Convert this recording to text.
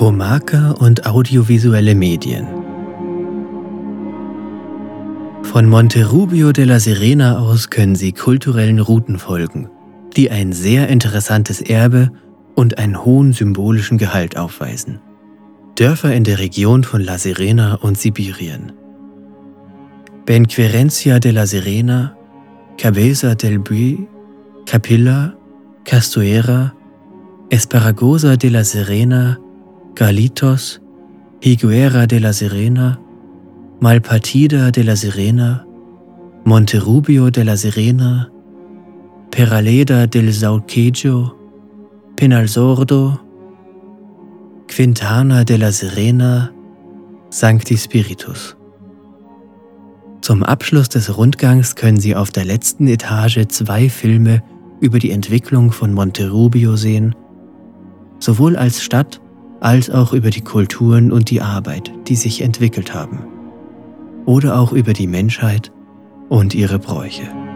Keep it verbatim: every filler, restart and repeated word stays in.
Comarca und audiovisuelle Medien. Von Monterrubio de la Serena aus können Sie kulturellen Routen folgen, die ein sehr interessantes Erbe und einen hohen symbolischen Gehalt aufweisen. Dörfer in der Region von La Serena und Sibirien. Benquerencia de la Serena, Cabeza del Buey, Capilla, Castuera, Esparagosa de la Serena, Galitos, Higuera de la Serena, Malpartida de la Serena, Monterrubio de la Serena, Peraleda del Sauquejo, Penalsordo, Quintana de la Serena, Sancti Spiritus. Zum Abschluss des Rundgangs können Sie auf der letzten Etage zwei Filme über die Entwicklung von Monterrubio sehen, sowohl als Stadt als auch über die Kulturen und die Arbeit, die sich entwickelt haben, oder auch über die Menschheit und ihre Bräuche.